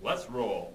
Let's roll.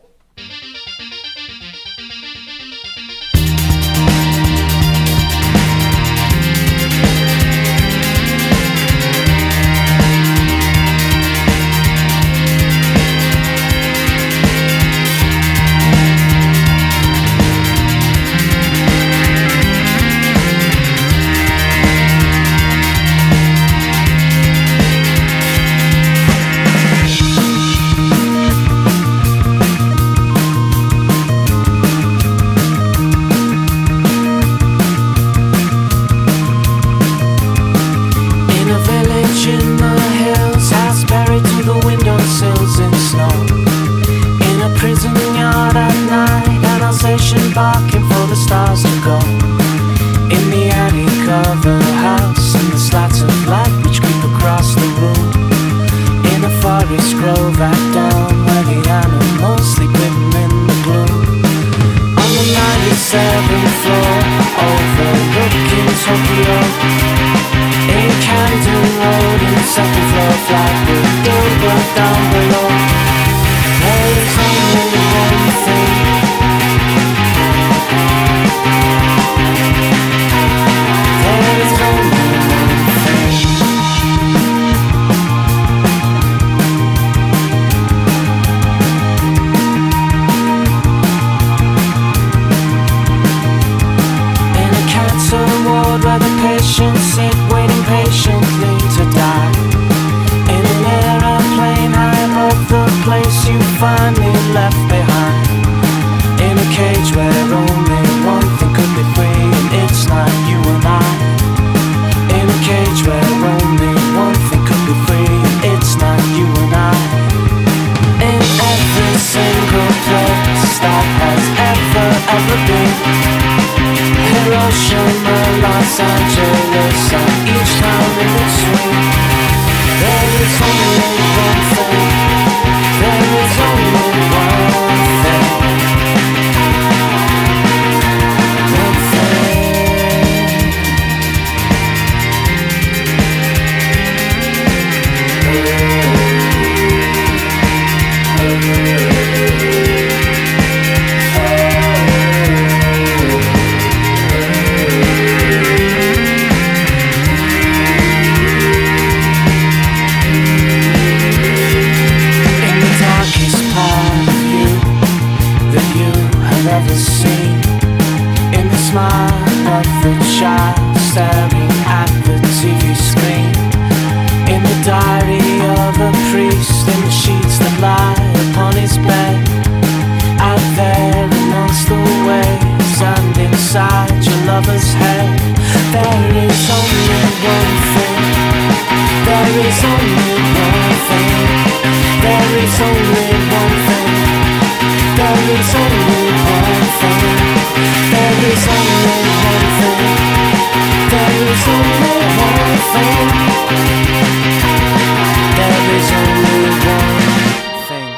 Barking for the stars to go in the attic of a house, and the slats of light which creep across the room. In a forest grove right down where the animals sleep hidden in the gloom. On the 97th floor, overlooking Tokyo, in Camden Road, in the second floor flat with Gilbert down below. There is only one thing. Where the patients sit waiting patiently to die. In an aeroplane high above the place you finally left behind. In a cage where only one thing could be free, and it's not you and I. In a cage where only one thing could be free, and it's not you and I. In every single place that has ever been, Hiroshima, Los Angeles, and each town in between. There is only one thing. There is only one thing. One thing. Ever seen, in the smile of the child staring at the TV screen, in the diary of a priest, in the sheets that lie upon his bed, out there amongst the waves and inside your lover's head. There is only one thing. There is only one thing. There is only one thing. There is only one thing. There is only one thing. There is only one thing. There is only one thing.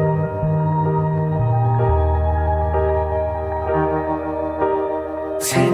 Ten